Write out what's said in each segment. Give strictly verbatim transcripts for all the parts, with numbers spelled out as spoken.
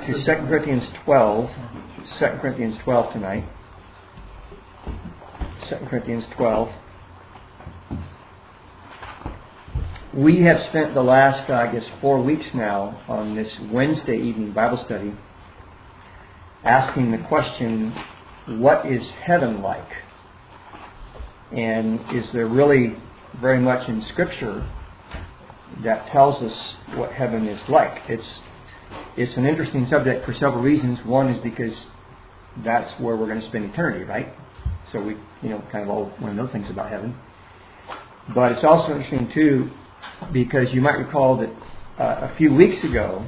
to Second Corinthians twelve. Second Corinthians twelve tonight. Second Corinthians twelve. We have spent the last, uh, I guess, four weeks now on this Wednesday evening Bible study asking the question, what is heaven like? And is there really very much in Scripture that tells us what heaven is like? It's it's an interesting subject for several reasons. One is because that's where we're going to spend eternity, right? So we, you know, kind of all want to know things about heaven. But it's also interesting too, because you might recall that uh, a few weeks ago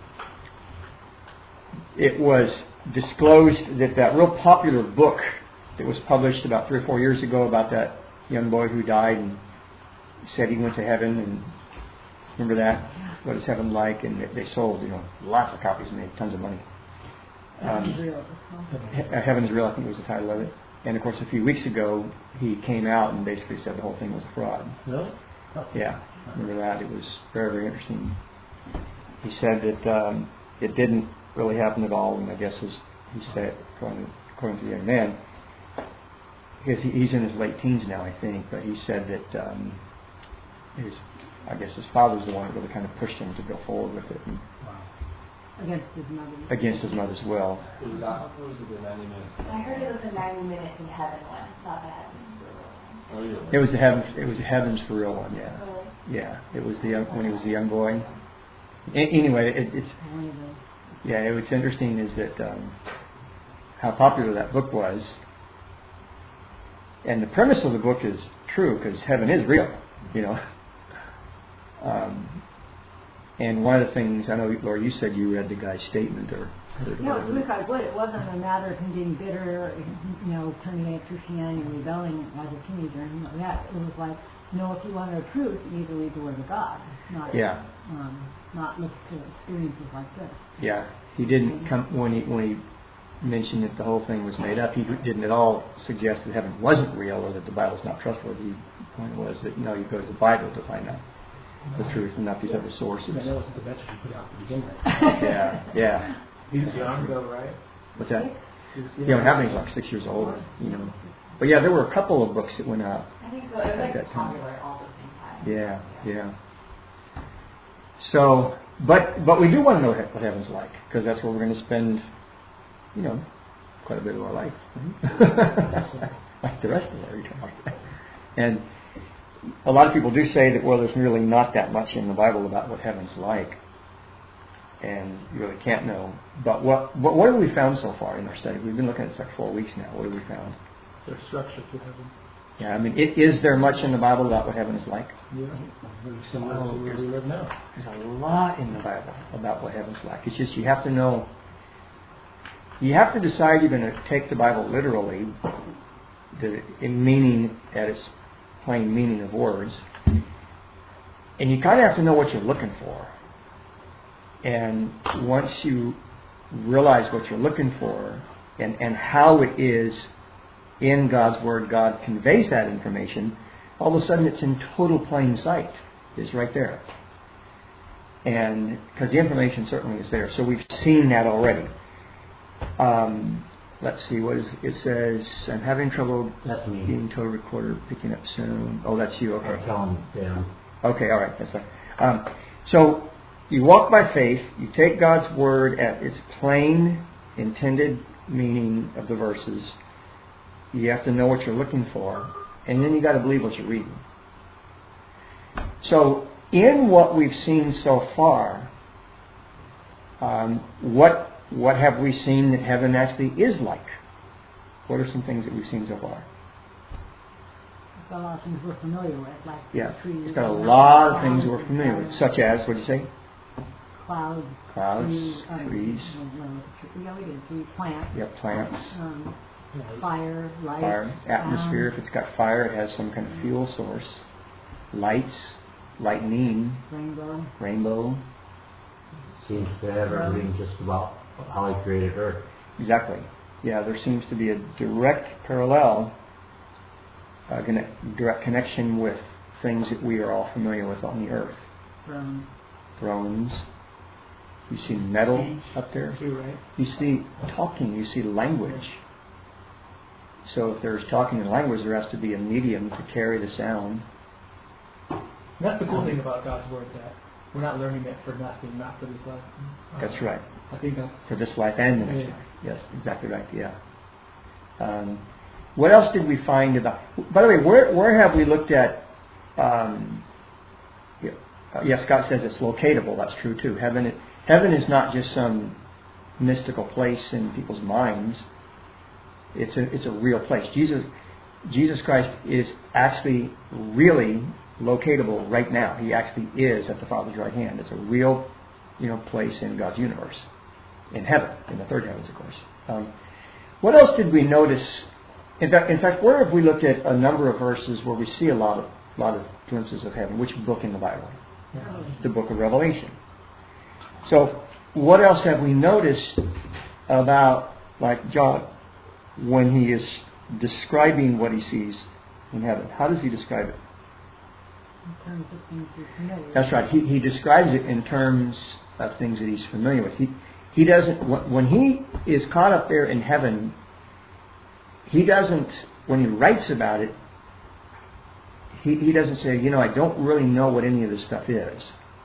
it was disclosed that that real popular book that was published about three or four years ago about that young boy who died and said he went to heaven, and remember that? What is heaven like? And they sold, you know, lots of copies and made tons of money. Um, Heaven's Real. Heaven's Real, I think was the title of it. And of course, a few weeks ago, he came out and basically said the whole thing was a fraud. Really? Oh. Yeah, remember that? It was very, very interesting. He said that um, it didn't really happen at all, and I guess as he said, according to, according to the young man, because he, he's in his late teens now, I think, but he said that um, his, I guess his father was the one that really kind of pushed him to go forward with it. And, wow. Against his mother. Against his mother's will. It was that, or was it the ninety minutes? I heard it was a ninety minutes in heaven one, not the heavens for real one. Oh, yeah. It was the heavens. It was the heavens for real one. Yeah. Really? Yeah. It was the young, when he was a young boy. A- anyway, it, it's yeah. It, what's interesting is that um, how popular that book was, and the premise of the book is true because heaven is real. You know. Um, And one of the things, I know, Laura, you said you read the guy's statement, or heard No, it. because what it wasn't a matter of him getting bitter, you know, turning against Christianity and rebelling as a teenager and anything like that. It was like, no, if you want the truth, you need to read the Word of God, not Yeah. um, not look to experiences like this. Yeah, he didn't come when he when he mentioned that the whole thing was made up. He didn't at all suggest that heaven wasn't real or that the Bible's not trustworthy. The point was that, you know, you go to the Bible to find out the truth and not these other sources. Yeah, that wasn't the message you put out to begin with. Yeah, yeah. He was young though, right? What's that? He was Yeah, when happened, he was like six years old, you know. But yeah, there were a couple of books that went out. I think so. It was At like that time. popular all at the same time. Yeah, yeah. So, but but we do want to know what heaven's like, because that's where we're going to spend, you know, quite a bit of our life, like the rest of our eternity. And a lot of people do say that, well, there's really not that much in the Bible about what heaven's like, and you really can't know. But what what, what have we found so far in our study? We've been looking at this like four weeks now. What have we found? Their structure to heaven. Yeah, I mean, it, is there much in the Bible about what heaven is like? Yeah, very similar to where we live now. There's a lot in the Bible about what heaven's like. It's just you have to know. You have to decide you're going to take the Bible literally, the in meaning at its plain meaning of words, and you kind of have to know what you're looking for. And once you realize what you're looking for and, and how it is in God's Word, God conveys that information, all of a sudden it's in total plain sight. It's right there. And because the information certainly is there. So we've seen that already. Um, let's see, what is it says, I'm having trouble That's me. getting total recorder picking up soon. Oh, that's you, okay. Or tell them down. Okay, all right, that's fine. Um, so you walk by faith, you take God's Word at its plain, intended meaning of the verses. You have to know what you're looking for, and then you got to believe what you're reading. So, in what we've seen so far, um, what what have we seen that heaven actually is like? What are some things that we've seen so far? It's got a lot of things we're familiar with, like Yeah, trees. it's got a lot of things we're familiar with, such as, what did you say? Clouds, Clouds, trees, um, trees. no, no, yeah, we did trees, plants, Yeah, plants, um, fire, light, fire, atmosphere. If it's got fire, it has some kind of fuel source. Lights, lightning, rainbow. rainbow. Seems to have everything just about how He created Earth. Exactly. Yeah, there seems to be a direct parallel, uh, connect, direct connection with things that we are all familiar with on the earth. From Thrones, You see metal up there. Too, right? You see talking. You see language. So if there's talking in language, there has to be a medium to carry the sound. That's the cool thing about God's Word, that we're not learning it for nothing, not for this life. That's right. I think that's... For this life and the next Yeah. life. Yes, exactly right. Yeah. Um, what else did we find about... By the way, where where have we looked at... Um, yeah, uh, yes, Scott says it's locatable. That's true too. Heaven, heaven is not just some mystical place in people's minds. It's a it's a real place. Jesus Jesus Christ is actually really locatable right now. He actually is at the Father's right hand. It's a real, you know, place in God's universe, in heaven, in the third heavens, of course. Um, what else did we notice? In fact, in fact, where have we looked at a number of verses where we see a lot of lot of glimpses of heaven? Which book in the Bible? The book of Revelation. So, what else have we noticed about, like John, when he is describing what he sees in heaven? How does he describe it? In terms of things you're familiar with. That's right. He he describes it in terms of things that he's familiar with. He he doesn't when he is caught up there in heaven. He doesn't when he writes about it. He he doesn't say, you know, I don't really know what any of this stuff is.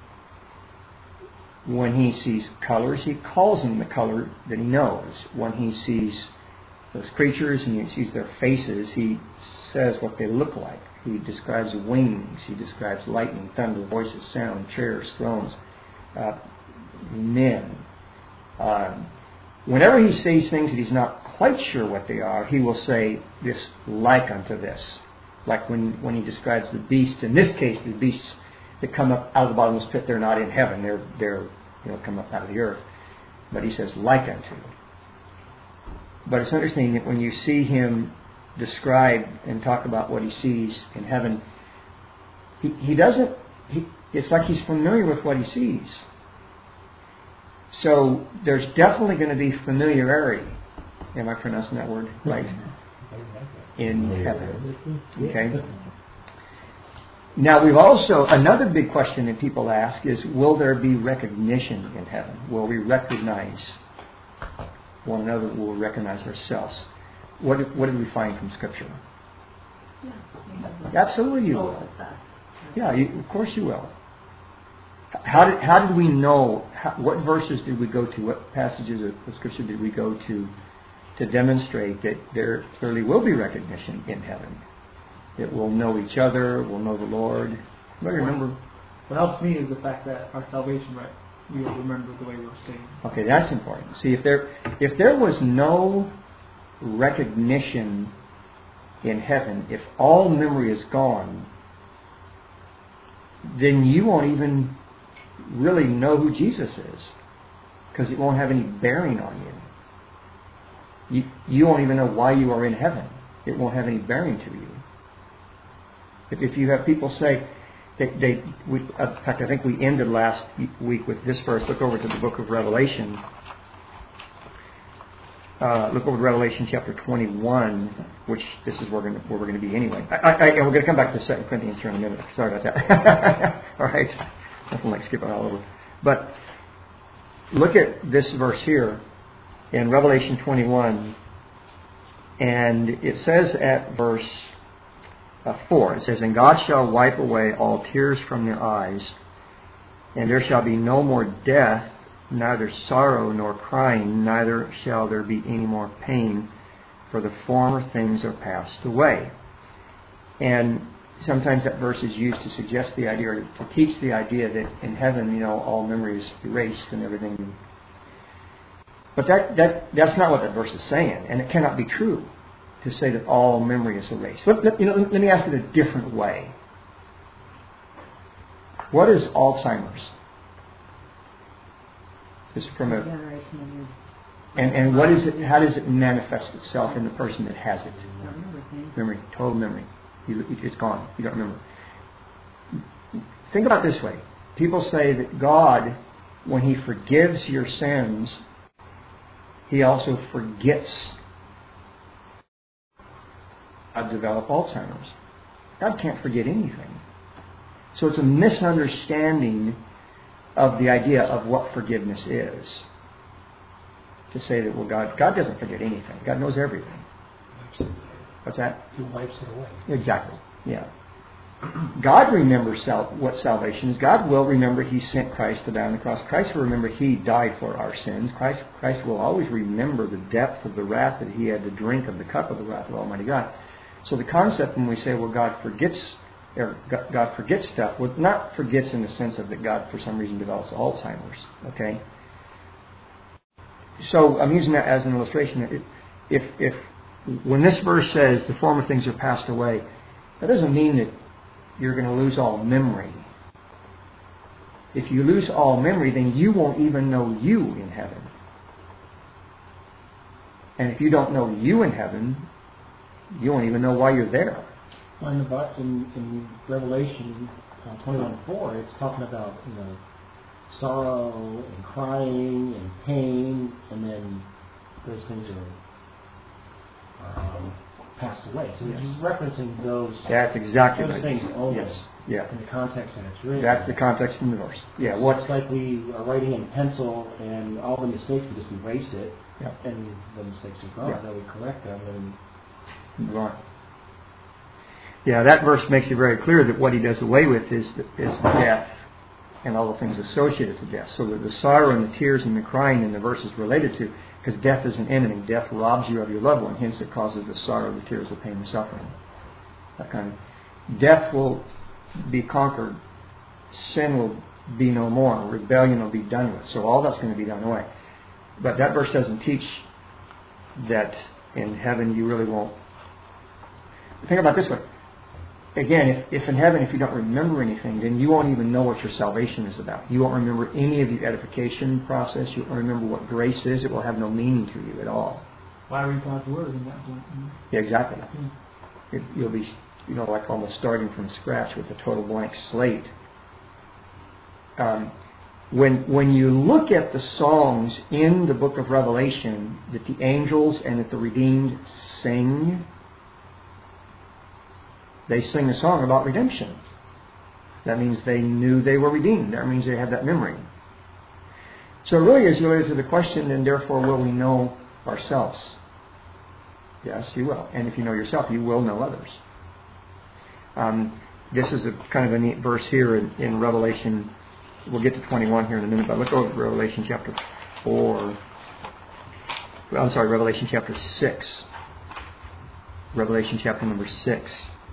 When he sees colors, he calls them the color that he knows. When he sees those creatures and he sees their faces, he says what they look like. He describes wings, he describes lightning, thunder, voices, sound, chairs, thrones, uh, men. Um, whenever he sees things that he's not quite sure what they are, he will say this like unto this. Like when, when he describes the beasts, in this case the beasts that come up out of the bottomless pit, they're not in heaven, they're they're you know come up out of the earth. But he says like unto. But it's interesting that when you see him describe and talk about what he sees in heaven, he, he doesn't, he, it's like he's familiar with what he sees. So there's definitely going to be familiarity. Am I pronouncing that word right? In heaven. Okay. Now we've also, another big question that people ask is, will there be recognition in heaven? Will we recognize one another? Will we recognize ourselves? What did, what did we find from Scripture? Yeah, Absolutely you will. Yeah, you, of course you will. How did how did we know? How, what verses did we go to? What passages of, of Scripture did we go to to demonstrate that there clearly will be recognition in heaven? That we'll know each other, we'll know the Lord. Anybody remember? What helps me is the fact that our salvation, right, we will remember the way we were saved. Okay, that's important. See, if there if there was no recognition in heaven, if all memory is gone, then you won't even really know who Jesus is, because it won't have any bearing on you. You you won't even know why you are in heaven. It won't have any bearing to you. If, if you have people say, they, they we, in fact, I think we ended last week with this verse. Look over to the book of Revelation. Uh, look over to Revelation chapter twenty-one, which this is where we're going to, where we're going to be anyway. I, I, and we're going to come back to Second Corinthians here in a minute. Sorry about that. All right. Nothing like skipping all over. But look at this verse here in Revelation twenty-one. And it says at verse uh, four, it says, "And God shall wipe away all tears from their eyes, and there shall be no more death, neither sorrow nor crying, neither shall there be any more pain, for the former things are passed away." And sometimes that verse is used to suggest the idea, or to teach the idea that in heaven, you know, all memory is erased and everything. But that, that that's not what that verse is saying, and it cannot be true to say that all memory is erased. Let, let, you know, let me ask it a different way. What is Alzheimer's? Just from a generation and and what is it? How does it manifest itself in the person that has it? of Memory, total memory. You, it's gone. You don't remember. Think about it this way. People say that God, when He forgives your sins, He also forgets. God developed Alzheimer's. God can't forget anything. So it's a misunderstanding of the idea of what forgiveness is. To say that, well, God, God doesn't forget anything. God knows everything. What's that? He wipes it away. Exactly. Yeah. God remembers sal- what salvation is. God will remember He sent Christ to die on the cross. Christ will remember He died for our sins. Christ, Christ will always remember the depth of the wrath that He had to drink of the cup of the wrath of Almighty God. So the concept when we say, well, God forgets, or God forgets stuff, well, not forgets in the sense of that God for some reason develops Alzheimer's. Okay. So I'm using that as an illustration. If if when this verse says the former things are passed away, that doesn't mean that you're going to lose all memory. If you lose all memory, then you won't even know you in heaven. And if you don't know you in heaven, you won't even know why you're there. Well, in, the, in, in Revelation uh, twenty-one four, it's talking about, you know, sorrow and crying and pain, and then those things are um, passed away. So Yes. he's referencing those, That's exactly those right. things only Yes. Yeah. in the context that it's written. That's the context in the verse. Yeah. So What's it's like we are writing in pencil, and all the mistakes, we just erase it, Yeah. and the mistakes are gone. Yeah. Then we correct them, and Right. Yeah, that verse makes it very clear that what He does away with is is death and all the things associated to death. So that the sorrow and the tears and the crying in the verse is related to, because death is an enemy. Death robs you of your loved one. Hence it causes the sorrow, the tears, the pain, and suffering. That kind of death will be conquered. Sin will be no more. Rebellion will be done with. So all that's going to be done away. But that verse doesn't teach that in heaven you really won't. Think about it this way. Again, if, if in heaven, if you don't remember anything, then you won't even know what your salvation is about. You won't remember any of the edification process. You won't remember what grace is. It will have no meaning to you at all. Why read God's Word in that point? Yeah, exactly. Yeah. It, you'll be, you know, like almost starting from scratch with a total blank slate. Um, when when you look at the songs in the book of Revelation that the angels and that the redeemed sing, they sing a song about redemption. That means they knew they were redeemed. That means they have that memory. So it really is related to the question, and therefore will we know ourselves? Yes, you will. And if you know yourself, you will know others. Um, this is a kind of a neat verse here in, in Revelation. We'll get to twenty-one here in a minute, but let's go to Revelation chapter four. Well, I'm sorry, Revelation chapter six. Revelation chapter number six.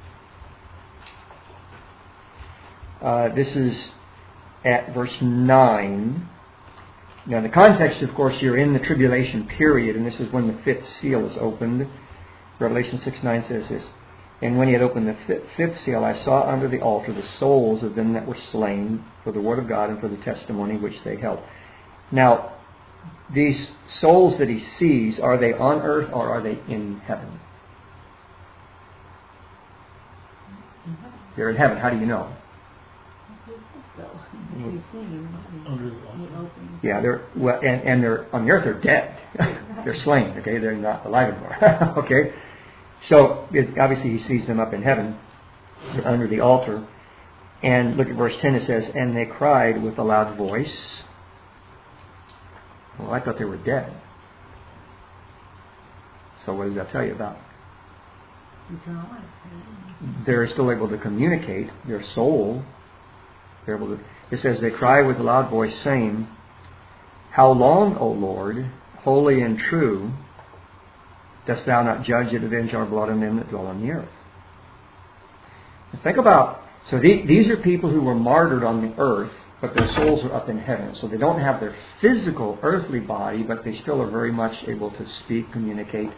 Uh, this is at verse nine. Now, the context, of course, you're in the tribulation period, and this is when the fifth seal is opened. Revelation six nine says this, "And when He had opened the fifth seal, I saw under the altar the souls of them that were slain for the word of God and for the testimony which they held." Now, these souls that He sees, are they on earth or are they in heaven? They're in heaven. How do you know? Yeah, they're well, and, and they're on the earth. They're dead. They're slain. Okay, they're not alive anymore. Okay, so it's, obviously He sees them up in heaven, under the altar. And look at verse ten. It says, "And they cried with a loud voice." Well, I thought they were dead. So what does that tell you about? They're still able to communicate. Their soul. They're able to. It says they cry with a loud voice, saying, "How long, O Lord, holy and true, dost Thou not judge and avenge our blood on them that dwell on the earth?" Now think about. So the, these are people who were martyred on the earth, but their souls are up in heaven. So they don't have their physical earthly body, but they still are very much able to speak, communicate.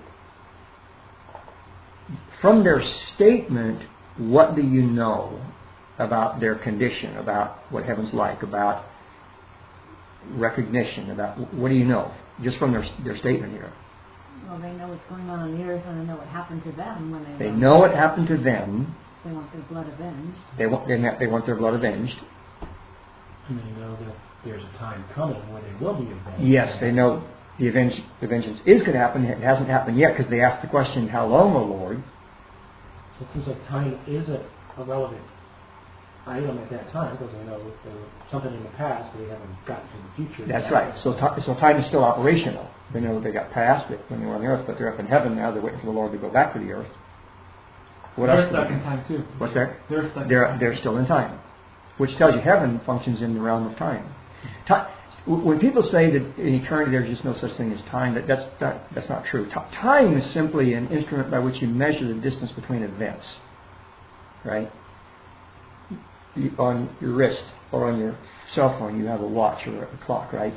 From their statement, what do you know about their condition, about what heaven's like, about recognition, about what do you know? Just from their their statement here. Well, they know what's going on on the earth, and they know what happened to them when they. They know what happened to them. They want their blood avenged. They want they, they want their blood avenged. and they know that there's a time coming where they will be avenged. Yes, they know the, avenge, the vengeance is going to happen. It hasn't happened yet because they asked the question, "How long, O Lord?" So it seems like time is a, a relevant I am at that time because I know there was something in the past that we haven't gotten to the future. That's yet. right. So, t- so time is still operational. They know they got past it when they were on the earth, but they're up in heaven now. They're waiting for the Lord to go back to the earth. What They're else? stuck in time too. What's that? They're stuck. They're in time. they're still in time, which tells you heaven functions in the realm of time. Ti- when people say that in eternity there's just no such thing as time, that that's that, that's not true. T- time is simply an instrument by which you measure the distance between events. Right? You, on your wrist or on your cell phone, you have a watch or a clock, right?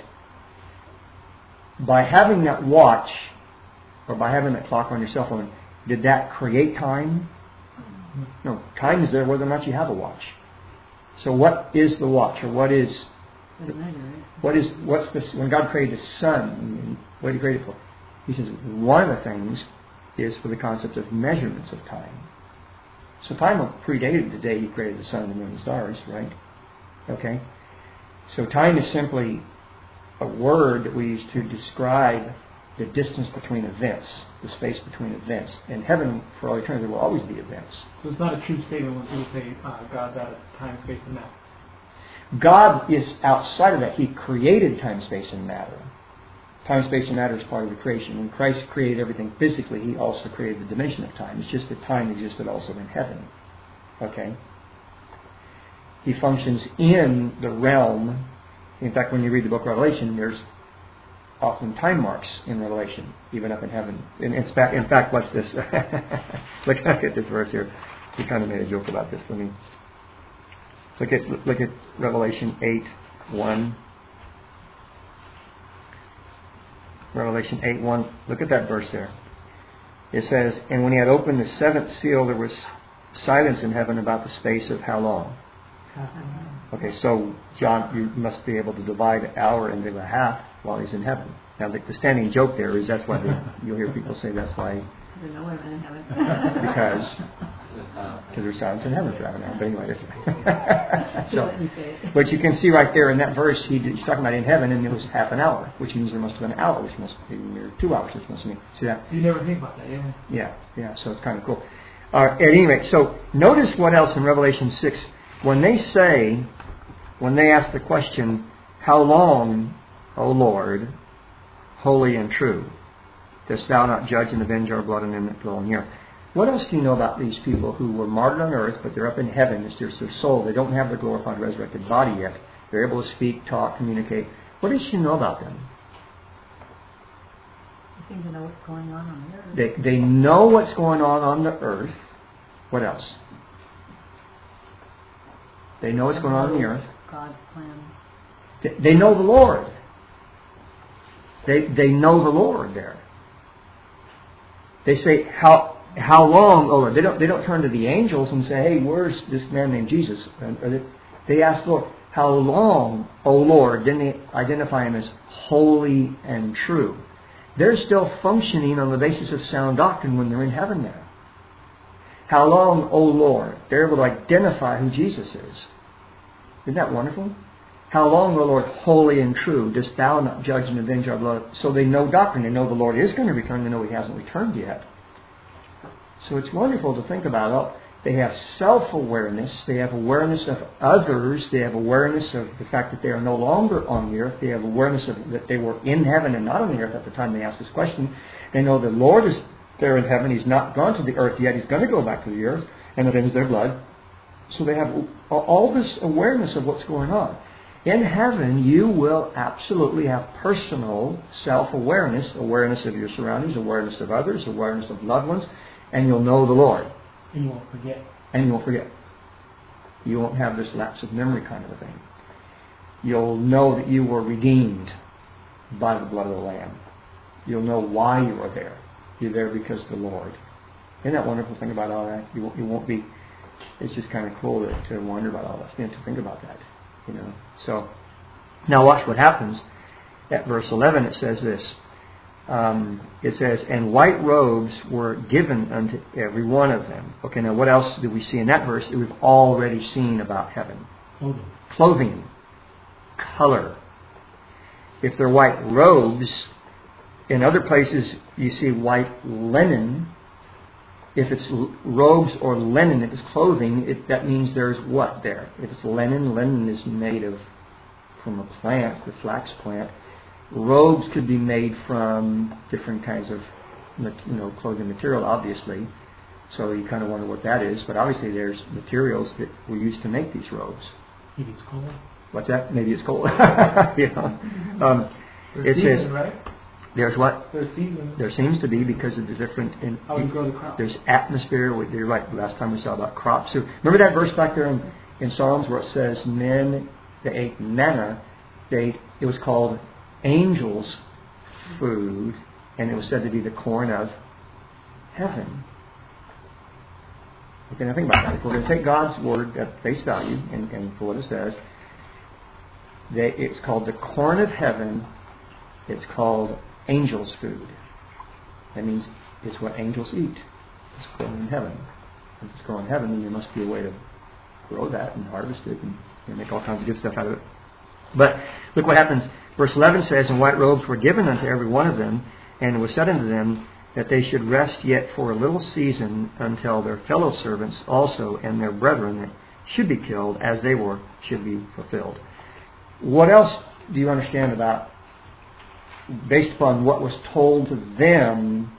By having that watch or by having that clock on your cell phone, did that create time? No, time is there whether or not you have a watch. So what is the watch, or what is Doesn't matter, right? what is what's this? When God created the sun, what did He create it for? He says one of the things is for the concept of measurements of time. So time predated the day He created the sun, the moon, and the stars, right? Okay. So time is simply a word that we use to describe the distance between events, the space between events. In heaven, for all eternity, there will always be events. So it's not a true statement when people say uh, God's out of time, space, and matter. God is outside of that. He created time, space, and matter. Time, space, and matter is part of the creation. When Christ created everything physically, He also created the dimension of time. It's just that time existed also in heaven. Okay? He functions in the realm. In fact, when you read the book of Revelation, there's often time marks in Revelation, even up in heaven. In, in, fact, in fact, watch this. Look at this verse here. We kind of made a joke about this. Let me look at look at Revelation eight one. Revelation eight one. Look at that verse there. It says, "And when He had opened the seventh seal, there was silence in heaven about the space of how long?" Okay, so John, you must be able to divide an hour into a half while He's in heaven. Now, the, the standing joke there is that's why they, you'll hear people say that's why, There's no women in heaven. because because there's silence in heaven for half an hour. But anyway, that's so. Let me say it. But you can see right there in that verse, he, he's talking about in heaven, and it was half an hour, which means there must have been an hour, which must be near two hours, which must mean. See that? You never think about that, yeah. Yeah, yeah. So it's kind of cool. Uh, at any rate, so notice what else in Revelation six. When they say, when they ask the question, "How long, O Lord, holy and true, dost Thou not judge and avenge our blood and them that dwell on the earth?" What else do you know about these people who were martyred on earth, but they're up in heaven? It's just their soul. They don't have their glorified, resurrected body yet. They're able to speak, talk, communicate. What else do you know about them? You seem to know what's going on on the earth. They, they know what's going on on the earth. What else? They know what's going on on the earth. God's plan. They, they know the Lord. They they know the Lord there. They say, how how long, oh Lord? They don't they don't turn to the angels and say, "Hey, where's this man named Jesus?" Or they, they ask the Lord, "How long, O Lord?" Then they identify Him as holy and true. They're still functioning on the basis of sound doctrine when they're in heaven there. How long, O Lord? They're able to identify who Jesus is. Isn't that wonderful? How long, O Lord, holy and true, dost Thou not judge and avenge our blood? So they know doctrine. They know the Lord is going to return. They know He hasn't returned yet. So it's wonderful to think about. Oh, they have self-awareness. They have awareness of others. They have awareness of the fact that they are no longer on the earth. They have awareness of that they were in heaven and not on the earth at the time they asked this question. They know the Lord is there in heaven. He's not gone to the earth yet. He's going to go back to the earth and avenge their blood. So they have all this awareness of what's going on. In heaven, you will absolutely have personal self-awareness, awareness of your surroundings, awareness of others, awareness of loved ones, and you'll know the Lord. And you won't forget. And you won't forget. You won't have this lapse of memory kind of a thing. You'll know that you were redeemed by the blood of the Lamb. You'll know why you are there. You're there because of the Lord. Isn't that wonderful thing about all that? You won't, you won't be... It's just kind of cool to, to wonder about all this, to think about that. You know. So, now watch what happens. At verse eleven it says this. Um, it says, "And white robes were given unto every one of them." Okay, now what else do we see in that verse that we've already seen about heaven? Clothing. Clothing. Color. If they're white robes, in other places you see white linen. if it's l- robes or linen, if it's clothing, it, that means there's what there? If it's linen, linen is made of from a plant, the flax plant. Robes could be made from different kinds of, you know, clothing material, obviously. So you kind of wonder what that is. But obviously there's materials that were used to make these robes. Maybe it's cold. What's that? Maybe it's cold. you know. um, There's it season, says right? there's what? There's season. There seems to be, because of the different. In, How we grow the crop. There's atmosphere. You're right. Last time we saw about crops. So remember that verse back there in, in Psalms where it says men they ate manna. They ate, it was called angels' food, and it was said to be the corn of heaven. Okay, now think about that. If we're going to take God's word at face value and, and for what it says, they, it's called the corn of heaven. It's called angels' food. That means it's what angels eat. It's grown in heaven. If it's grown in heaven, then there must be a way to grow that and harvest it and you know, make all kinds of good stuff out of it. But look what happens. Verse eleven says, and white robes were given unto every one of them, and it was said unto them that they should rest yet for a little season until their fellow servants also and their brethren that should be killed as they were should be fulfilled. What else do you understand about, based upon what was told to them,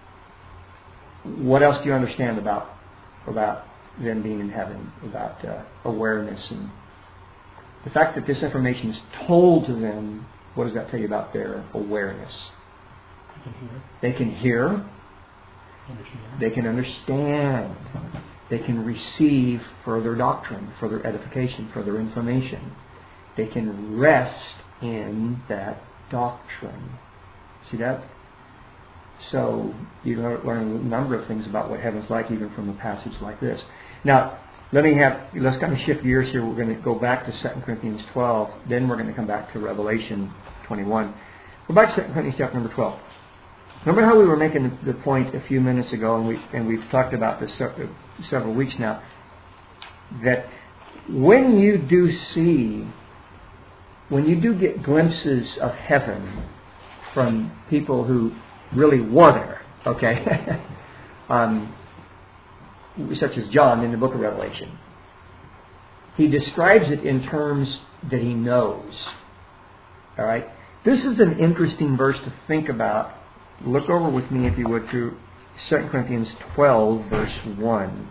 what else do you understand about about them being in heaven, about uh, awareness and the fact that this information is told to them? What does that tell you about their awareness? They can hear. They can hear. Understand. They can understand. They can receive further doctrine, further edification, further information. They can rest in that doctrine. See that? So you learn a number of things about what heaven's like, even from a passage like this. Now, let me have, let's kind of shift gears here. We're going to go back to Second Corinthians twelve. Then we're going to come back to Revelation twenty-one. Go back to Second Corinthians chapter number twelve. Remember how we were making the point a few minutes ago, and, we, and we've talked about this several weeks now, that when you do see, when you do get glimpses of heaven from people who really were there, okay, um, such as John in the book of Revelation, he describes it in terms that he knows. All right? This is an interesting verse to think about. Look over with me, if you would, to Second Corinthians twelve, verse one.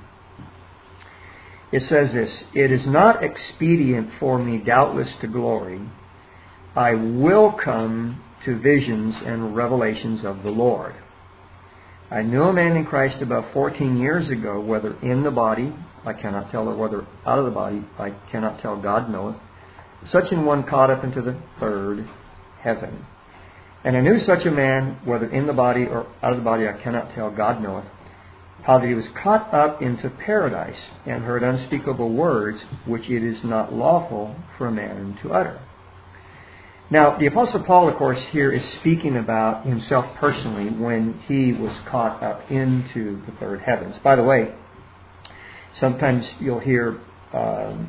It says this, it is not expedient for me, doubtless, to glory. I will come to visions and revelations of the Lord. I knew a man in Christ about fourteen years ago, whether in the body, I cannot tell, or whether out of the body, I cannot tell, God knoweth. Such an one caught up into the third heaven. And I knew such a man, whether in the body or out of the body, I cannot tell, God knoweth, how that he was caught up into paradise, and heard unspeakable words, which it is not lawful for a man to utter. Now, the Apostle Paul, of course, here is speaking about himself personally when he was caught up into the third heavens. By the way, sometimes you'll hear um,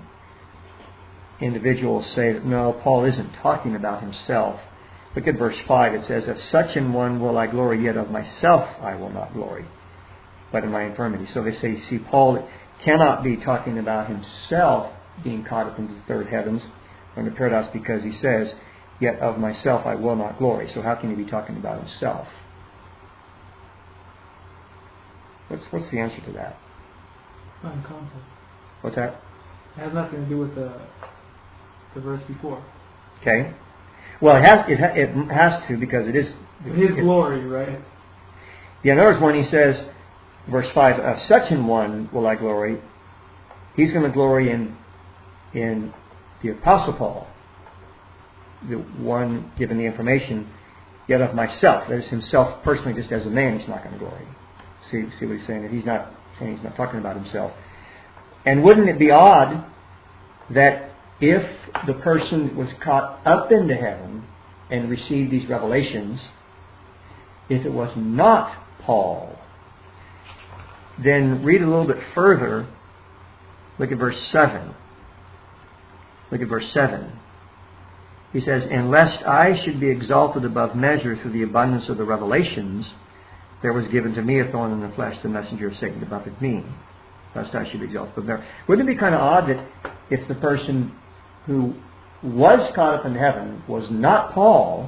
individuals say that, no, Paul isn't talking about himself. Look at verse five. It says, of such an one will I glory, yet of myself I will not glory, but in my infirmity. So they say, see, Paul cannot be talking about himself being caught up into the third heavens or into paradise, because he says, yet of myself I will not glory. So how can he be talking about himself? What's what's the answer to that? Not in context. What's that? It has nothing to do with the the verse before. Okay. Well, it has it, ha, it has to, because it is His it, glory, right? Yeah, notice when he says, verse five, of such an one will I glory, he's going to glory in in the Apostle Paul, the one given the information, yet of myself, that is himself personally, just as a man, he's not going to glory. See, see what he's saying? That he's not saying, he's not talking about himself. And wouldn't it be odd that if the person was caught up into heaven and received these revelations, if it was not Paul, then read a little bit further. Look at verse seven. Look at verse seven. He says, and lest I should be exalted above measure through the abundance of the revelations, there was given to me a thorn in the flesh, the messenger of Satan to buffet me, lest I should be exalted above measure. Wouldn't it be kind of odd that if the person who was caught up in heaven was not Paul,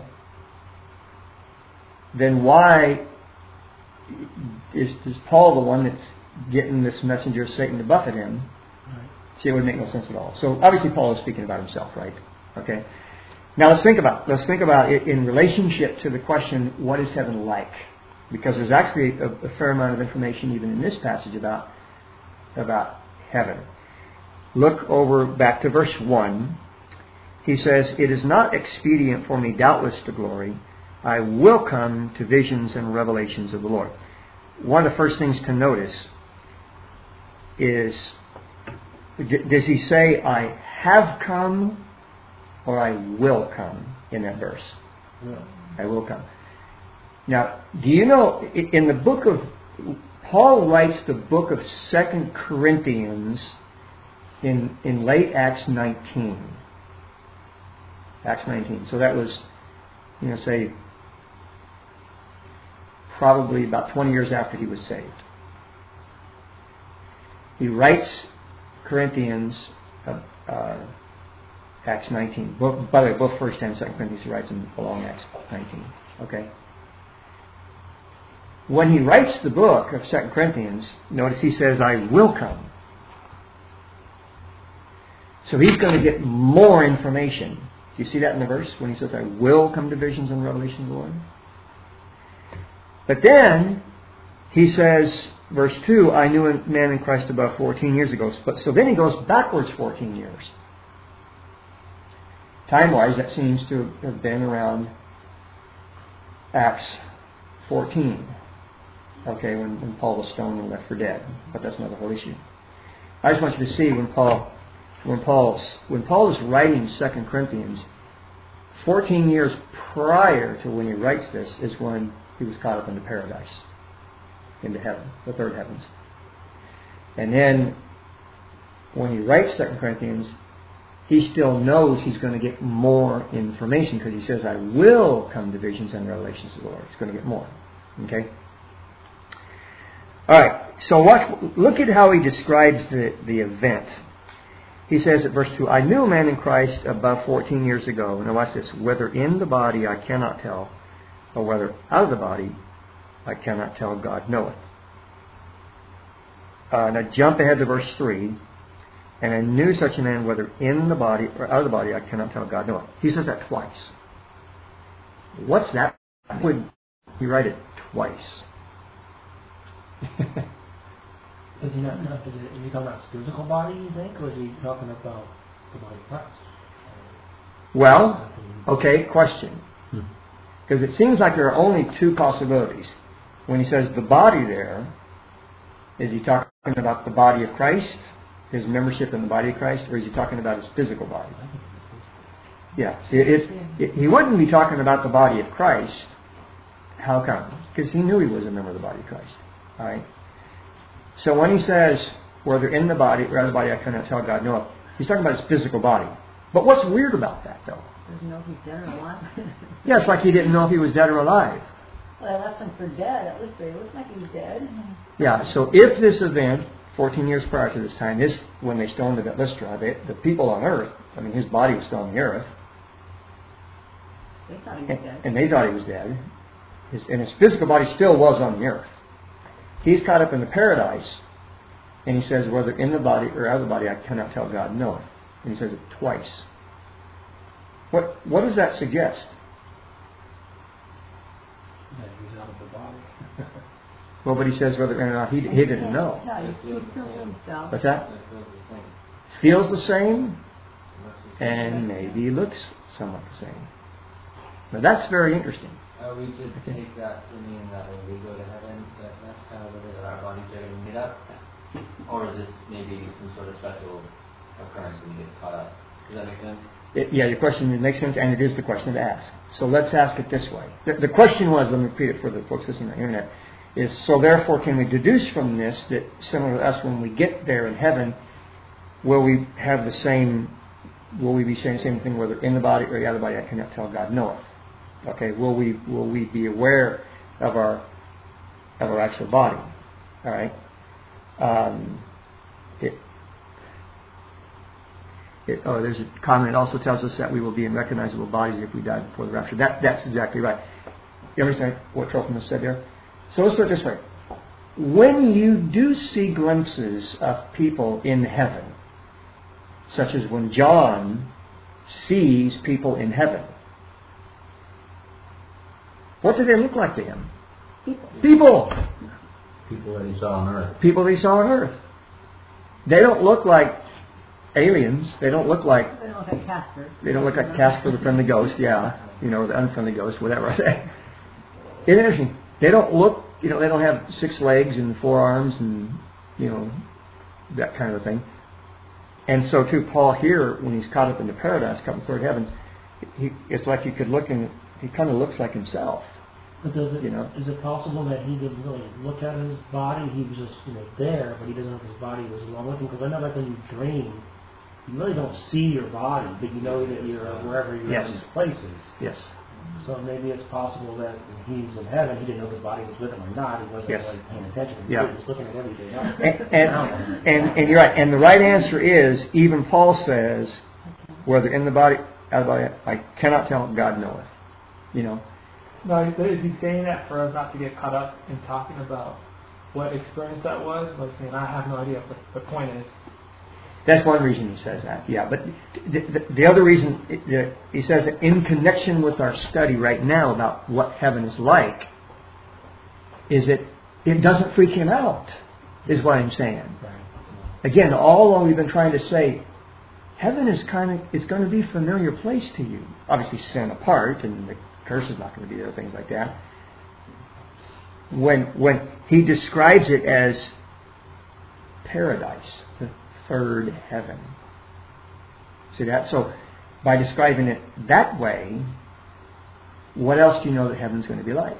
then why is, is Paul the one that's getting this messenger of Satan to buffet him? Right. See, it would make no sense at all. So obviously Paul is speaking about himself, right? Okay. Now let's think about let's think about it in relationship to the question, what is heaven like? Because there's actually a, a fair amount of information even in this passage about about heaven. Look over back to verse one. He says, "It is not expedient for me doubtless to glory. I will come to visions and revelations of the Lord." One of the first things to notice is, does he say, "I have come," or "I will come" in that verse? Yeah. I will come. Now, do you know, in the book of, Paul writes the book of Second Corinthians in, in late Acts nineteen. Acts nineteen. So that was, you know, say, probably about twenty years after he was saved. He writes Corinthians, uh, uh, Acts nineteen. Both, by the way, both First and Second Corinthians he writes in along Acts nineteen. Okay. When he writes the book of Second Corinthians, notice he says, "I will come." So he's going to get more information. Do you see that in the verse when he says, "I will come to visions and revelations of the Lord"? But then he says, verse two, "I knew a man in Christ above fourteen years ago." But so then he goes backwards fourteen years. Time-wise, that seems to have been around Acts fourteen. Okay, when, when Paul was stoned and left for dead. But that's not the whole issue. I just want you to see when Paul, when Paul's, when Paul is writing Second Corinthians, fourteen years prior to when he writes this is when he was caught up into paradise, into heaven, the third heavens. And then when he writes Second Corinthians, he still knows he's going to get more information because he says, "I will come to visions and revelations of the Lord." He's going to get more. Okay? All right. So watch, look at how he describes the, the event. He says at verse two, "I knew a man in Christ above fourteen years ago." Now watch this. "Whether in the body I cannot tell, or whether out of the body I cannot tell, God knoweth." Uh, now jump ahead to verse three. "And I knew such a man, whether in the body or out of the body, I cannot tell, God knoweth." He says that twice. What's that? Why would he write it twice? Is he not, not is, it, is he talking about his physical body, you think, or is he talking about the body of Christ? Well, okay, question. Because it seems like there are only two possibilities. When he says the body there, is he talking about the body of Christ, his membership in the body of Christ, or is he talking about his physical body? Yeah, see, it, it, he wouldn't be talking about the body of Christ. How come? Because he knew he was a member of the body of Christ. All right. So when he says, "Whether in the body or out of the body, I cannot tell, God knoweth," he's talking about his physical body. But what's weird about that, though? Doesn't know if he's dead or alive. Yeah, it's like he didn't know if he was dead or alive. Well, I left him for dead. At least it looks like he was dead. Yeah. So if this event, fourteen years prior to this time, is when they stoned him at Lystra, they, the people on earth, I mean, his body was still on the earth, They thought he was and, dead. and they thought he was dead. His, and his physical body still was on the earth. He's caught up in the paradise, and he says, "Whether in the body or out of the body, I cannot tell, God knoweth." And he says it twice. What what does that suggest? That he's out of the body. Well, but he says whether or not he, he didn't know. Yeah, he he still himself. What's that? Feels the same, and maybe looks somewhat the same. Now that's very interesting. Are we to take that to mean that when we go to heaven, that that's kind of the way that our bodies are going to meet up? Or is this maybe some sort of special occurrence when he gets caught up? Does that make sense? It, yeah, your question makes sense, and it is the question to ask. So let's ask it this way. The, the question was, let me repeat it for the folks listening on the internet, is, so therefore can we deduce from this that similar to us, when we get there in heaven, will we have the same, will we be saying the same thing, whether in the body or out of the body, I cannot tell, God knoweth. Okay, will we will we be aware of our of our actual body. All right. Um, it, it, oh, there's a comment. It also tells us that we will be in recognizable bodies if we die before the rapture. That that's exactly right. You understand what Trophimus said there? So let's put it this way: when you do see glimpses of people in heaven, such as when John sees people in heaven, what do they look like to him? People. People. People that he saw on earth. People that he saw on earth. They don't look like aliens. They don't look like. They don't look like Casper. They don't look like Casper the Friendly Ghost. Yeah, you know, the unfriendly ghost, whatever. It's interesting. They don't look. You know, they don't have six legs and four arms and you know that kind of thing. And so too, Paul here, when he's caught up into paradise, caught in the third heavens, he, it's like you could look and he kind of looks like himself. But does it, you know? is it possible that he didn't really look at his body? He was just, you know, there, but he doesn't know if his body was along with him. Because I know, like when you dream, you really don't see your body, but you know that you're wherever you're Yes. in these places. Yes. So maybe it's possible that when he was in heaven, he didn't know if his body was with him or not. He wasn't Yes. really paying attention. He Yeah. was just looking at everything else. And, and, and, and you're right. And the right answer is, even Paul says, whether in the body, out of the body, I cannot tell, God knoweth. You know. No, is is he saying that for us not to get caught up in talking about what experience that was? Like saying, I have no idea. But the point is, That's one reason he says that, yeah. But the, the, the other reason, the, he says that in connection with our study right now about what heaven is like, is that it doesn't freak him out, is what I'm saying. Again, all along we've been trying to say, heaven is kind of is going to be a familiar place to you. Obviously, sin apart, and the curse is not going to be there, things like that. When when he describes it as paradise, the third heaven. See that? So, by describing it that way, what else do you know that heaven's going to be like?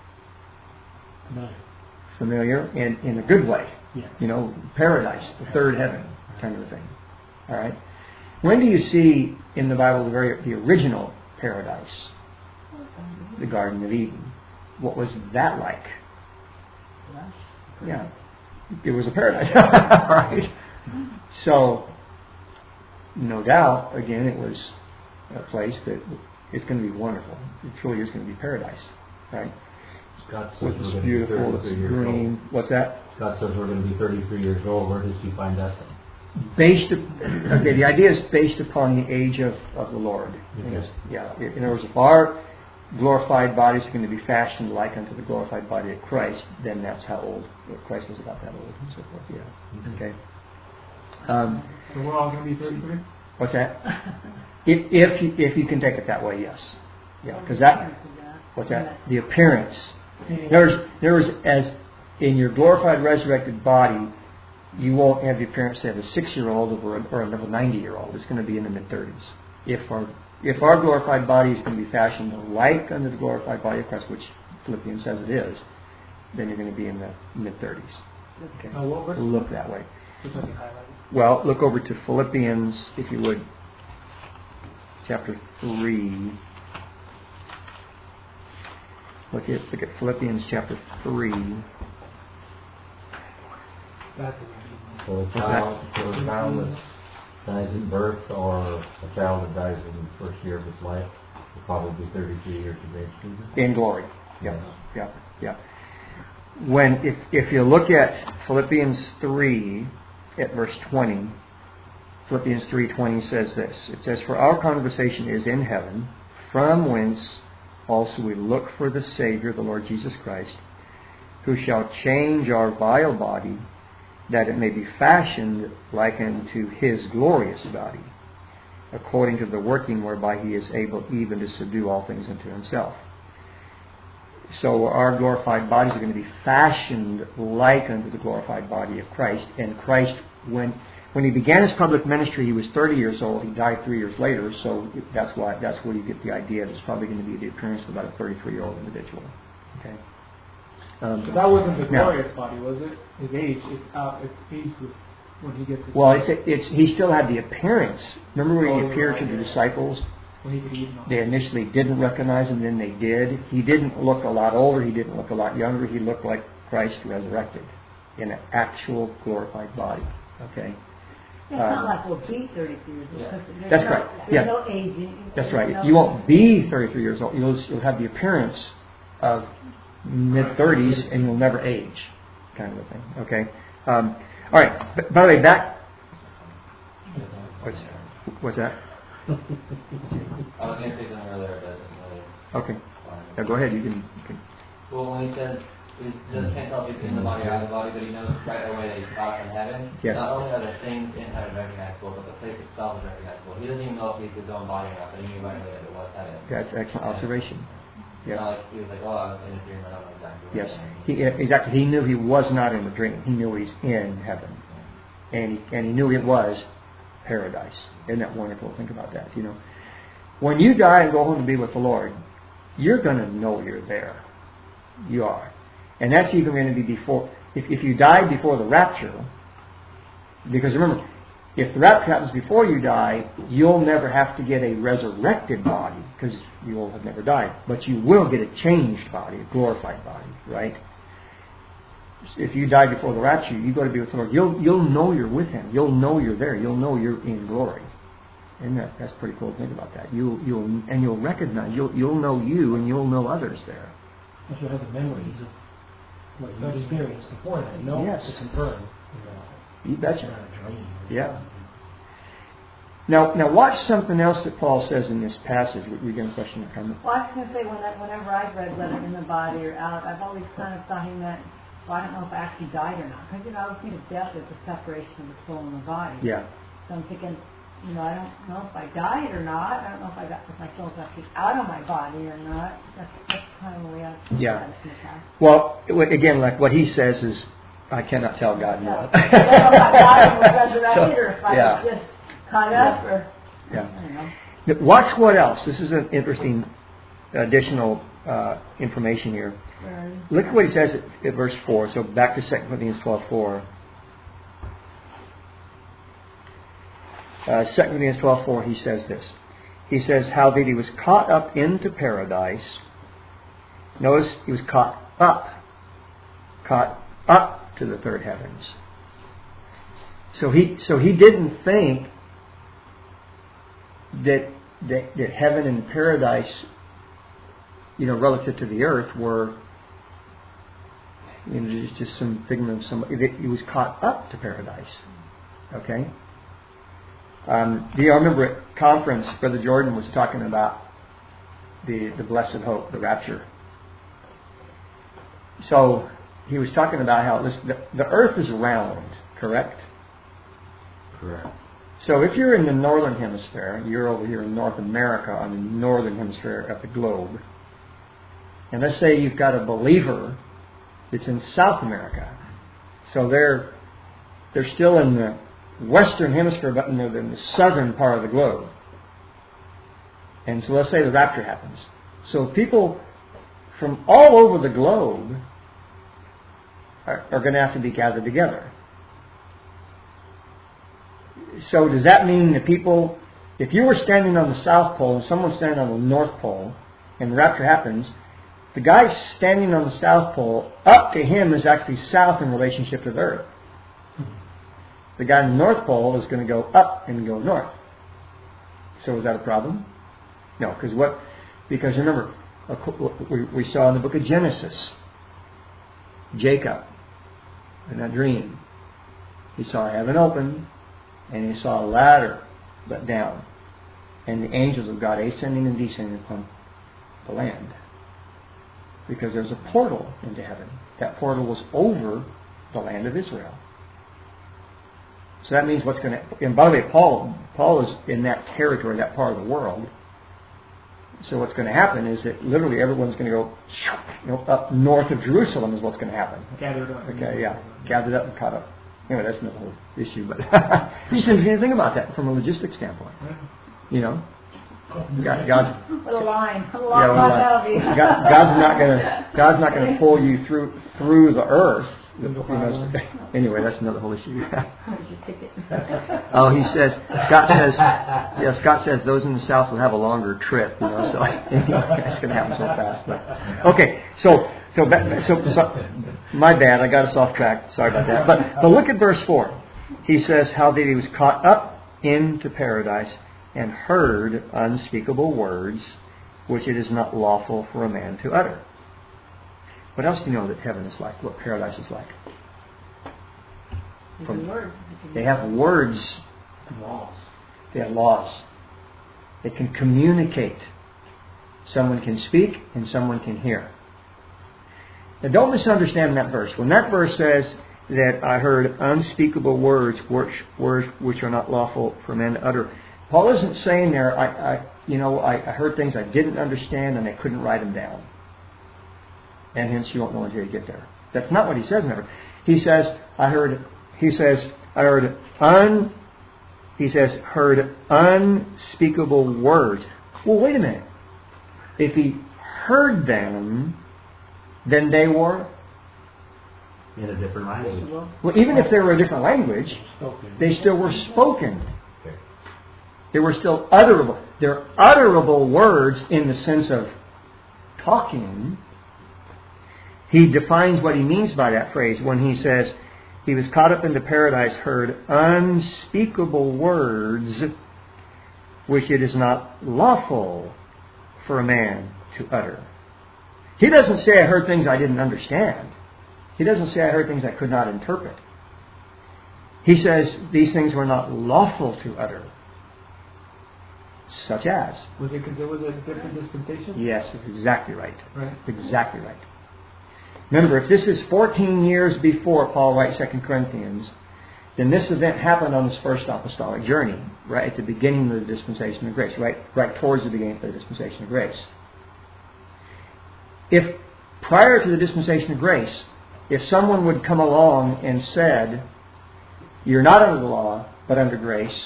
No. Familiar in, in a good way. Yes. You know, paradise, the third heaven, kind of a thing. All right. When do you see in the Bible the very the original paradise, the Garden of Eden? What was that like? Yeah, it was a paradise, right? So, no doubt, again, it was a place that it's going to be wonderful. It truly is going to be paradise, right? Scott says With we're this going beautiful, to be this thirty-three years green. old. What's that? Scott says we're going to be thirty-three years old. Where does he find that from? Based, okay, the idea is based upon the age of, of the Lord. Yes. Yeah. In other words, if our glorified bodies are going to be fashioned like unto the glorified body of Christ, then that's how old Christ was, about that old, and so forth. Yeah. Okay. Um, so we're all going to be thirty-three? what's that? if if you, if you can take it that way, yes. Yeah, because that. What's that? The appearance. There's there's as in your glorified resurrected body, you won't have the appearance to have a six-year-old or a, or a ninety-year-old. It's going to be in the mid-thirties. If our if our glorified body is going to be fashioned like unto the glorified body of Christ, which Philippians says it is, then you're going to be in the mid-thirties. Okay. Now, what verse? Look that way. Just like you highlighted. Well, look over to Philippians, if you would, chapter three. Look at look at Philippians chapter three. That's it. So a child, so a child that dies in birth, or a child that dies in the first year of its life, will probably be thirty-three years of age. In glory. Yeah, yeah, yeah. When if if you look at Philippians three at verse twenty, Philippians three twenty says this. It says, "For our conversation is in heaven, from whence also we look for the Savior, the Lord Jesus Christ, who shall change our vile body, that it may be fashioned like unto His glorious body, according to the working whereby He is able even to subdue all things unto Himself." So our glorified bodies are going to be fashioned like unto the glorified body of Christ. And Christ, when when He began His public ministry, He was thirty years old. He died three years later, so that's why that's where you get the idea that it's probably going to be the appearance of about a thirty-three-year-old individual. Okay. Um, But that wasn't the now, glorious body, was it? His age. It's uh, its age was when he gets his Well, it's, it's he still had the appearance. Remember when He Oh, appeared to right, the yeah. disciples when he could eat and all. They initially didn't recognize him, then they did. He didn't look a lot older. He didn't look a lot younger. He looked like Christ resurrected in an actual glorified body. Okay. It's Um, not like we'll be thirty-three years old. Yeah. 'cause there's That's no, right. There's Yeah. no aging. That's There's right. no- You won't be thirty-three years old. You'll, you'll have the appearance of mid-thirties, and you'll never age, kind of a thing. Okay. Um, all right. But, by the way, back. What's what's that? I was going to say something earlier, but it's another Okay. one. Now go ahead. You can. You can. Well, when he says he just can't tell if he's in the body or out of the body, but he knows right away that he's caught in heaven. Yes. Not only are the things in heaven recognizable, but the place itself is recognizable. He doesn't even know if he's his own body or not, but he knew right away that it was heaven. That's excellent observation. Yes. Not like he was like, oh, I was in a dream, I don't know exactly. what Yes. it is. He exactly. He knew he was not in the dream. He knew he's in heaven, and he, and he knew it was paradise. Isn't that wonderful? Think about that. You know, when you die and go home to be with the Lord, you're going to know you're there. You are, and that's even going to be before. If if you died before the rapture, because remember, if the rapture happens before you die, you'll never have to get a resurrected body because you will have never died. But you will get a changed body, a glorified body, right? If you die before the rapture, you go to be with the Lord. You'll you'll know you're with Him. You'll know you're there. You'll know you're in glory. And that, that's pretty cool to think about that. You you'll and you'll recognize. You'll you'll know you, and you'll know others there. But you have the memories of what you experienced before that. No, Yes. to confirm. You know, You betcha. it's not a dream. Yeah. Now, now watch something else that Paul says in this passage. We, we get a question or comment. Well, I was going to say, when I, whenever I've read whether in the body or out, I've always kind of thought he meant, well, I don't know if I actually died or not. Because, you know, I was thinking of death as the separation of the soul and the body. Yeah. So I'm thinking, you know, I don't know if I died or not. I don't know if I got if my soul's actually out of my body or not. That's, that's kind of the way I've thought Yeah. about it in the past. Well, again, like what he says is, I cannot tell God No. no. I don't know if I died and was resurrected or if I yeah. was just caught up or, Yeah. I don't know. Watch what else. This is an interesting additional uh, information here. Where- Look at what he says at, at verse four. So back to Second Corinthians twelve four. Uh, Second Corinthians twelve four, he says this. He says how that he was caught up into paradise. Notice he was caught up. Caught up to the third heavens. So he so he didn't think that that, that heaven and paradise, you know, relative to the earth were, you know, just, just some figment of some. He was caught up to paradise. Okay. Um, do you remember at conference, Brother Jordan was talking about the the blessed hope, the rapture. So he was talking about how this, the, the earth is round, correct? Correct. So if you're in the northern hemisphere, you're over here in North America on the northern hemisphere of the globe, and let's say you've got a believer that's in South America, so they're they're still in the western hemisphere, but in the, in the southern part of the globe. And so let's say the rapture happens. So people from all over the globe are, are going to have to be gathered together. So does that mean that people, if you were standing on the South Pole and someone's standing on the North Pole and the rapture happens, the guy standing on the South Pole, up to him is actually south in relationship to the earth. The guy in the North Pole is going to go up and go north. So is that a problem? No, because what? Because remember, we, we saw in the book of Genesis, Jacob, in that dream, he saw heaven open, and he saw a ladder let down, and the angels of God ascending and descending upon the land. Because there's a portal into heaven. That portal was over the land of Israel. So that means what's going to... And by the way, Paul Paul is in that territory, that part of the world. So what's going to happen is that literally everyone's going to go, you know, up north of Jerusalem is what's going to happen. Gathered up. Okay, yeah. Gathered up and caught up. Anyway, that's another whole issue. But you just didn't think about that from a logistics standpoint. You know? God, God's With a line. A long yeah, line, well, that'll be. God, God's not gonna God's not gonna pull you through through the earth. You know, anyway, that's another whole issue. Oh, he says Scott says yeah. Scott says those in the South will have a longer trip. You know, so anyway, it's gonna happen so fast. But, okay, so so, so so my bad. I got us off track. Sorry about that. But but look at verse four. He says how that he was caught up into paradise and heard unspeakable words which it is not lawful for a man to utter. What else do you know that heaven is like? What paradise is like? From, they have words, laws. They have laws. They can communicate. Someone can speak and someone can hear. Now don't misunderstand that verse. When that verse says that I heard unspeakable words which, words which are not lawful for men to utter, Paul isn't saying there, I, I you know, I, I heard things I didn't understand and I couldn't write them down. And hence you won't know until you get there. That's not what he says never. He says, I heard, he says, I heard un, he says, heard unspeakable words. Well, wait a minute. If he heard them, then they were in a different language. Well, even if they were a different language, they still were spoken. They were still utterable. They're utterable words in the sense of talking. He defines what he means by that phrase when he says, he was caught up into paradise, heard unspeakable words which it is not lawful for a man to utter. He doesn't say I heard things I didn't understand. He doesn't say I heard things I could not interpret. He says these things were not lawful to utter. Such as. Was it because there was a different dispensation? Yes, that's exactly right. Right. Exactly right. Remember, if this is fourteen years before Paul writes Second Corinthians, then this event happened on his first apostolic journey, right at the beginning of the dispensation of grace, right, right towards the beginning of the dispensation of grace. If prior to the dispensation of grace, if someone would come along and said, you're not under the law, but under grace,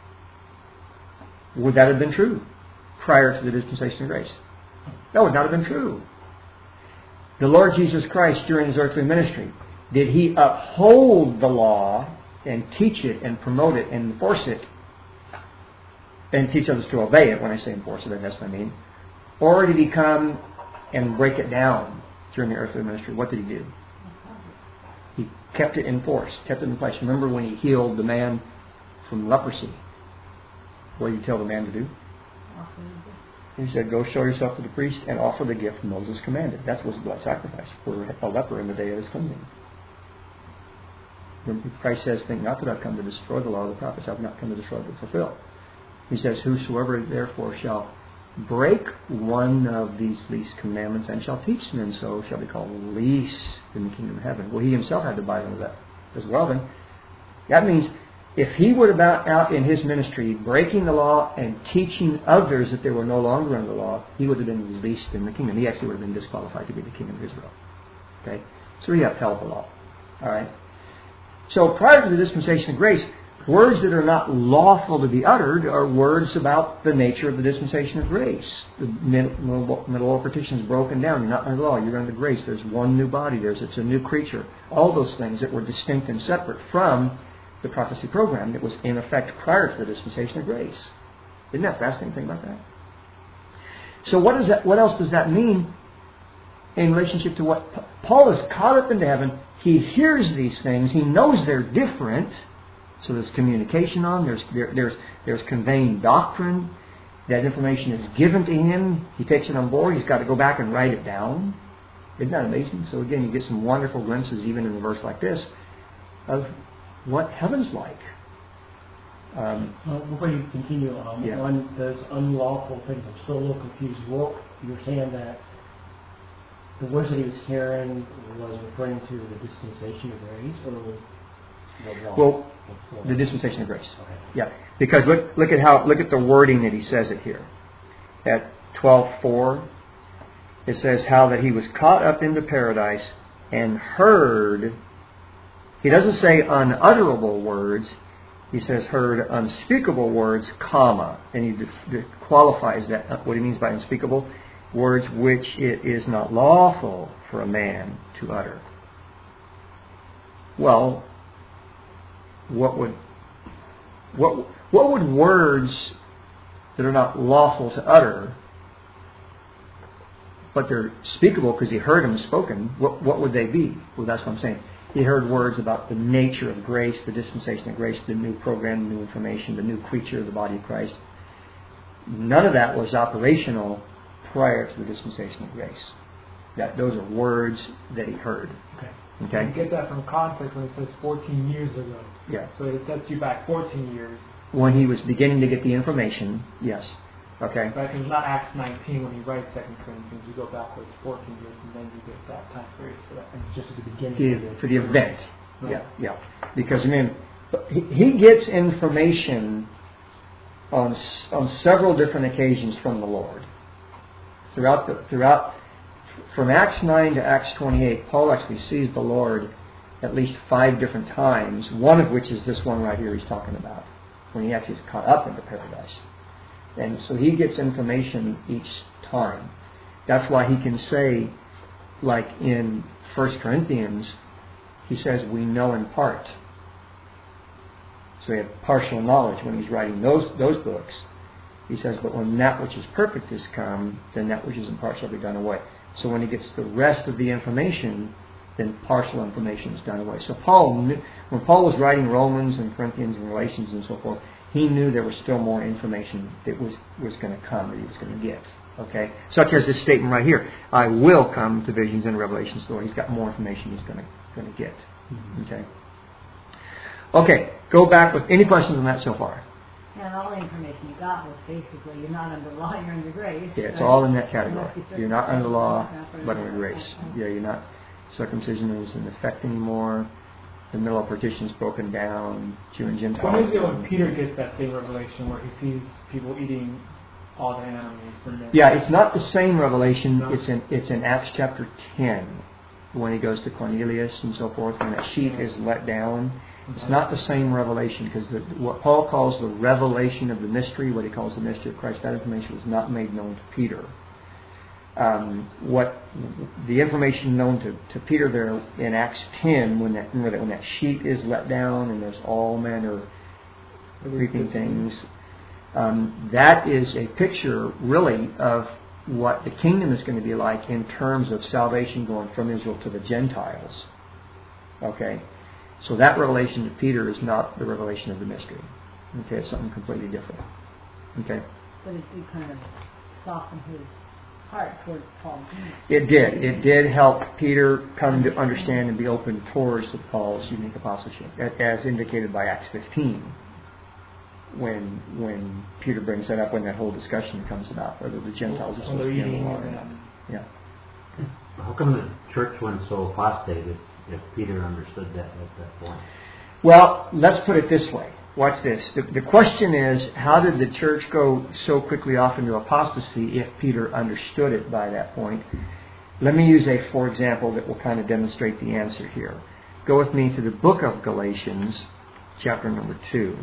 would that have been true prior to the dispensation of grace? That would not have been true. The Lord Jesus Christ, during his earthly ministry, did he uphold the law and teach it and promote it and enforce it and teach others to obey it? When I say enforce it, that's what I mean. Or did he come and break it down during the earthly ministry? What did he do? He kept it in force, kept it in place. Remember when he healed the man from leprosy? What did he tell the man to do? He said, go show yourself to the priest and offer the gift Moses commanded. That was blood sacrifice for a leper in the day of his cleansing. Christ says, think not that I've come to destroy the law of the prophets. I've not come to destroy but to fulfill. He says, whosoever therefore shall break one of these least commandments and shall teach men so shall be called least in the kingdom of heaven. Well, he himself had to buy into that as well. Then that means if he would have been out in his ministry breaking the law and teaching others that they were no longer under the law, he would have been least in the kingdom. He actually would have been disqualified to be the king of Israel. Okay, so he upheld the law. All right. So prior to the dispensation of grace, words that are not lawful to be uttered are words about the nature of the dispensation of grace. The middle, middle law partition is broken down. You're not under the law. You're under grace. There's one new body. There's it's a new creature. All those things that were distinct and separate from the prophecy program that was in effect prior to the dispensation of grace. Isn't that fascinating? Think about that. So what is that? What else does that mean in relationship to what Paul is caught up into heaven? He hears these things. He knows they're different. So there's communication on. There's there, there's there's conveying doctrine. That information is given to him. He takes it on board. He's got to go back and write it down. Isn't that amazing? So again, you get some wonderful glimpses, even in a verse like this, of what heaven's like. Um, uh, before you continue um, yeah. on those unlawful things, I'm still a little confused. What you're saying that the words that he was hearing was referring to the dispensation of grace, or was the law? Well, the dispensation of grace. Okay. Yeah, because look look at how look at the wording that he says it here. At twelve four, it says how that he was caught up into paradise and heard. He doesn't say unutterable words. he says, heard unspeakable words, comma, and he de- de- qualifies that, what he means by unspeakable, words which it is not lawful for a man to utter. Well, what would what what would words that are not lawful to utter, but they're speakable because he heard them spoken, what what would they be? Well, that's what I'm saying. He heard words about the nature of grace, the dispensation of grace, the new program, the new information, the new creature of the body of Christ. None of that was operational prior to the dispensation of grace. That those are words that he heard. Okay. Okay. You get that from context when it says fourteen years ago. Yeah. So it sets you back fourteen years. When he was beginning to get the information, yes. Okay. Right, because it's not Acts nineteen when you write Second Corinthians. You go backwards fourteen years, and then you get that time period for that. And just at the beginning The, of it. for the event. Right. Yeah, yeah. Because I mean, he, he gets information on on several different occasions from the Lord. Throughout the throughout from Acts nine to Acts twenty-eight, Paul actually sees the Lord at least five different times. One of which is this one right here he's talking about, when he actually is caught up into paradise. And so he gets information each time. That's why he can say, like in First Corinthians, he says, we know in part. So he had partial knowledge when he's writing those those books. He says, but when that which is perfect is come, then that which is in part shall be done away. So when he gets the rest of the information, then partial information is done away. So Paul, knew, when Paul was writing Romans and Corinthians and Galatians and so forth, he knew there was still more information that was, was going to come, that he was going to get. Okay, such as this statement right here: "I will come to visions and revelations." So he's got more information he's going to going to get. Mm-hmm. Okay. Okay, go back with any questions on that so far. And all the information you got was basically you're not under law, you're under grace. Yeah, it's right? all in that category. You You're not under law, circumcised, but under grace. Yeah, you're not. Circumcision isn't in effect anymore. The middle of partition is broken down. Jew and Gentile. When is it when Peter gets that same revelation where he sees people eating all the animals? And then Yeah, it's not the same revelation. No. It's in it's in Acts chapter ten when he goes to Cornelius and so forth. When that sheet is let down, it's not the same revelation because the, what Paul calls the revelation of the mystery, what he calls the mystery of Christ, that information was not made known to Peter. Um, what the information known to, to Peter there in Acts ten, when that when that sheet is let down and there's all manner of creeping things, um, that is a picture really of what the kingdom is going to be like in terms of salvation going from Israel to the Gentiles. Okay, so that revelation to Peter is not the revelation of the mystery. Okay, it's something completely different. Okay, But it did kind of soften his heart towards Paul. it did. It did help Peter come to understand and be open towards Paul's unique apostleship, as indicated by Acts fifteen. When when Peter brings that up, when that whole discussion comes about whether the Gentiles are supposed to be in the law or not. Yeah. How come the church went so apostate if, if Peter understood that at that point? Well, let's put it this way. Watch this. The, the question is, how did the church go so quickly off into apostasy if Peter understood it by that point? Let me use a for example that will kind of demonstrate the answer here. Go with me to the book of Galatians, chapter number two.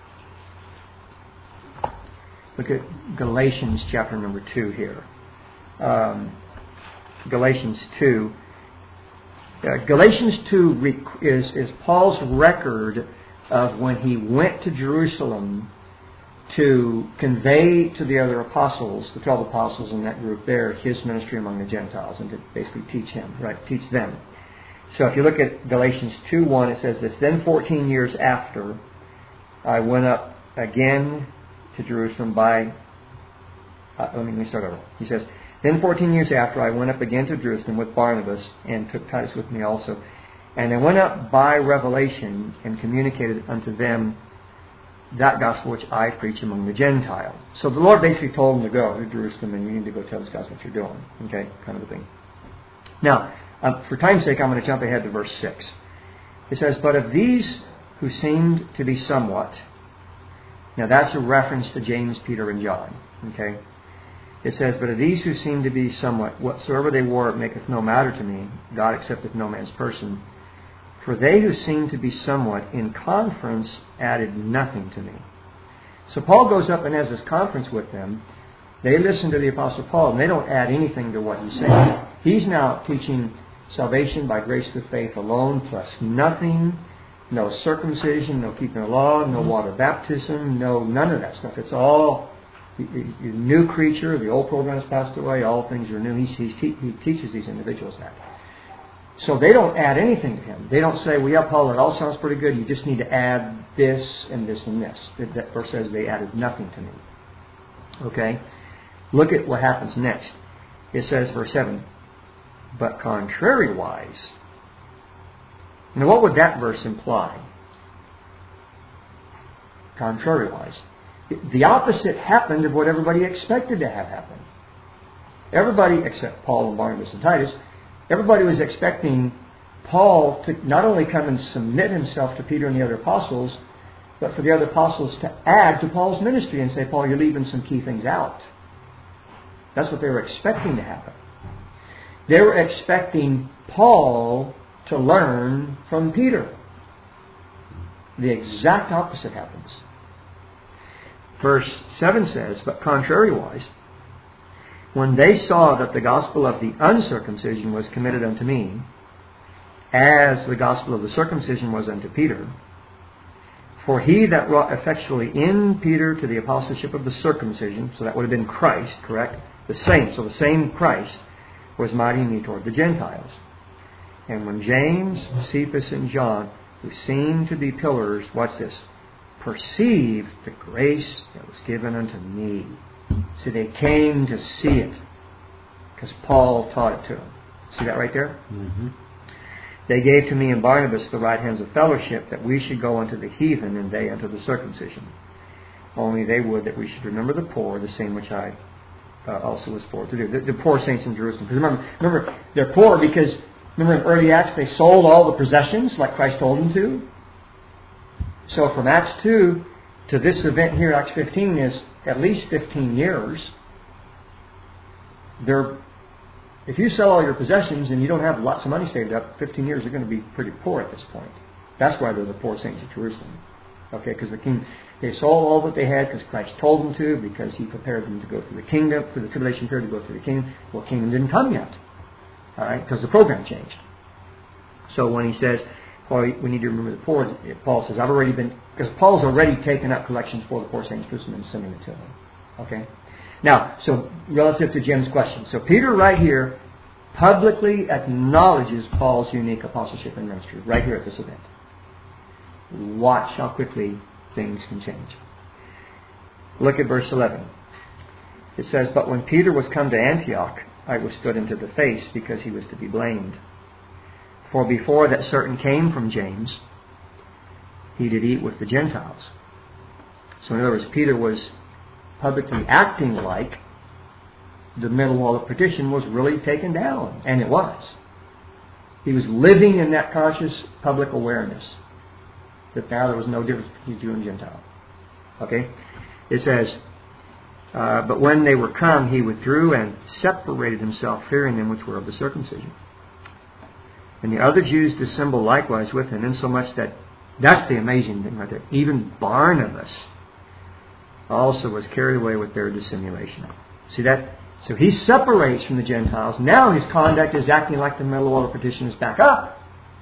Look at Galatians chapter number two here. Um, Galatians two. Uh, Galatians two rec- is, is Paul's record of when he went to Jerusalem to convey to the other apostles, the twelve apostles in that group there, his ministry among the Gentiles, and to basically teach him, right? Teach them. So if you look at Galatians two one, it says this: "Then fourteen years after, I went up again to Jerusalem by, uh, let me start over. He says, "Then fourteen years after, I went up again to Jerusalem with Barnabas and took Titus with me also. And I went up by revelation and communicated unto them that gospel which I preach among the Gentiles." So the Lord basically told them to go to Jerusalem and you need to go tell these guys what you're doing. Okay, kind of a thing. Now, um, for time's sake, I'm going to jump ahead to verse six. It says, "But of these who seemed to be somewhat," now that's a reference to James, Peter, and John. Okay? It says, "But of these who seem to be somewhat, whatsoever they wore, it maketh no matter to me. God accepteth no man's person. For they who seemed to be somewhat in conference added nothing to me. So Paul goes up and has this conference with them. They listen to the Apostle Paul, and they don't add anything to what he's saying. He's now teaching salvation by grace through faith alone, plus nothing, no circumcision, no keeping the law, no water baptism, no none of that stuff. It's all a new creature. The old program has passed away. All things are new. He's, he's te- he teaches these individuals that. So they don't add anything to him. They don't say, well, yeah, Paul, it all sounds pretty good. You just need to add this and this and this. That, that verse says they added nothing to me. Okay? Look at what happens next. It says, verse seven, but contrariwise. Now, what would that verse imply? Contrariwise. The opposite happened of what everybody expected to have happened. Everybody, except Paul and Barnabas and Titus, everybody was expecting Paul to not only come and submit himself to Peter and the other apostles, but for the other apostles to add to Paul's ministry and say, Paul, you're leaving some key things out. That's what they were expecting to happen. They were expecting Paul to learn from Peter. The exact opposite happens. Verse seven says, but contrariwise, when they saw that the gospel of the uncircumcision was committed unto me, as the gospel of the circumcision was unto Peter, for he that wrought effectually in Peter to the apostleship of the circumcision, so that would have been Christ, correct? The same, so the same Christ was mighty in me toward the Gentiles. And when James, Cephas, and John, who seemed to be pillars, what's this? Perceived the grace that was given unto me. See, they came to see it because Paul taught it to them. See that right there? Mm-hmm. They gave to me and Barnabas the right hands of fellowship, that we should go unto the heathen and they unto the circumcision. Only they would that we should remember the poor, the same which I uh, also was for to do. The, the poor saints in Jerusalem. Because remember, remember, they're poor because, remember in early Acts, they sold all the possessions like Christ told them to. So from Acts two to this event here, Acts fifteen, is at least fifteen years. They're, if you sell all your possessions and you don't have lots of money saved up, fifteen years are going to be pretty poor at this point. That's why they're the poor saints of Jerusalem. Okay, because the king, they sold all that they had because Christ told them to, because He prepared them to go through the kingdom, through the tribulation period, to go through the kingdom. Well, kingdom didn't come yet. All right, because the program changed. So when He says, well, we need to remember the poor, Paul says, I've already been, because Paul's already taken up collections for the poor saints of Jerusalem and sending it to them. Okay? Now, so relative to Jim's question. So Peter right here publicly acknowledges Paul's unique apostleship and ministry right here at this event. Watch how quickly things can change. Look at verse eleven. It says, but when Peter was come to Antioch, I withstood him to the face, because he was to be blamed. For before that certain came from James, he did eat with the Gentiles. So in other words, Peter was publicly acting like the middle wall of partition was really taken down. And it was. He was living in that conscious public awareness that now there was no difference between Jew and Gentile. Okay? It says, uh, but when they were come, he withdrew and separated himself, fearing them which were of the circumcision. And the other Jews dissembled likewise with him, insomuch that, that's the amazing thing right there, even Barnabas also was carried away with their dissimulation. See that? So he separates from the Gentiles. Now his conduct is acting like the middle wall of partition is back up.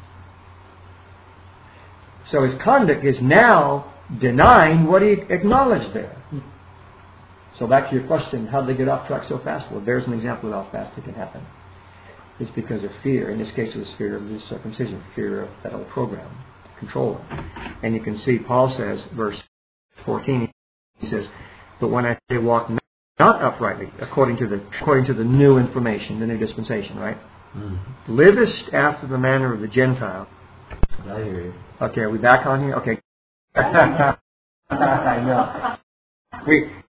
So his conduct is now denying what he acknowledged there. So back to your question, how did they get off track so fast? Well, there's an example of how fast it can happen. It's because of fear. In this case, it was fear of the circumcision, fear of that old program, control. And you can see Paul says, verse fourteen, he says, but when I say walk not uprightly, according to the according to the new information, the new dispensation, right? Mm-hmm. Livest after the manner of the Gentile. I hear you. Okay, are we back on here? Okay. I know. We